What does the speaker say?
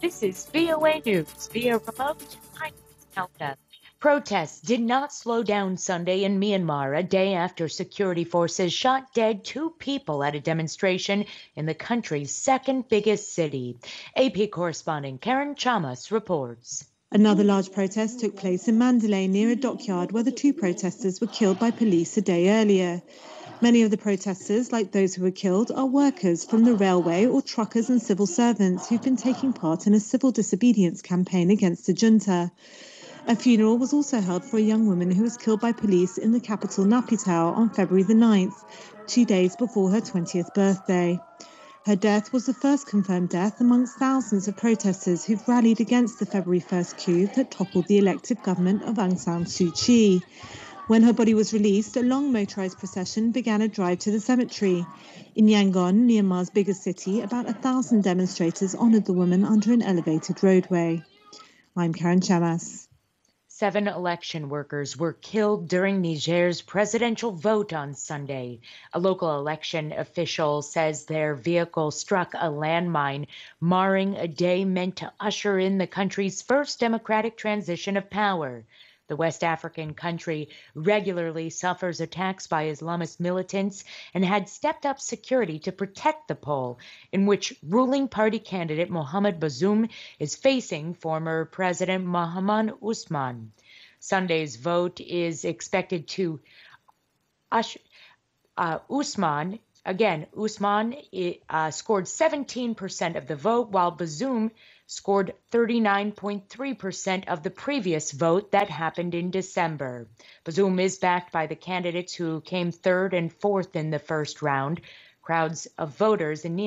This is VOA News via remote. I'm Helga. Protests did not slow down Sunday in Myanmar, a day after security forces shot dead 2 people at a demonstration in the country's second biggest city. AP correspondent Karen Chamas reports. Another large protest took place in Mandalay near a dockyard where the 2 protesters were killed by police a day earlier. Many of the protesters, like those who were killed, are workers from the railway or truckers and civil servants who've been taking part in a civil disobedience campaign against the junta. A funeral was also held for a young woman who was killed by police in the capital Naypyidaw on February the 9th, 2 days before her 20th birthday. Her death was the first confirmed death amongst thousands of protesters who've rallied against the February 1st coup that toppled the elected government of Aung San Suu Kyi. When her body was released, a long motorised procession began a drive to the cemetery. In Yangon, Myanmar's biggest city, about 1,000 demonstrators honoured the woman under an elevated roadway. I'm Karen Chamas. 7 election workers were killed during Niger's presidential vote on Sunday. A local election official says their vehicle struck a landmine, marring a day meant to usher in the country's first democratic transition of power. The West African country regularly suffers attacks by Islamist militants and had stepped up security to protect the poll, in which ruling party candidate Mohamed Bazoum is facing former President Mahaman Usman. Sunday's vote is expected to Usman scored 17% of the vote, while Bazoum scored 39.3% of the previous vote that happened in December. Bazoum is backed by the candidates who came third and fourth in the first round. Crowds of voters in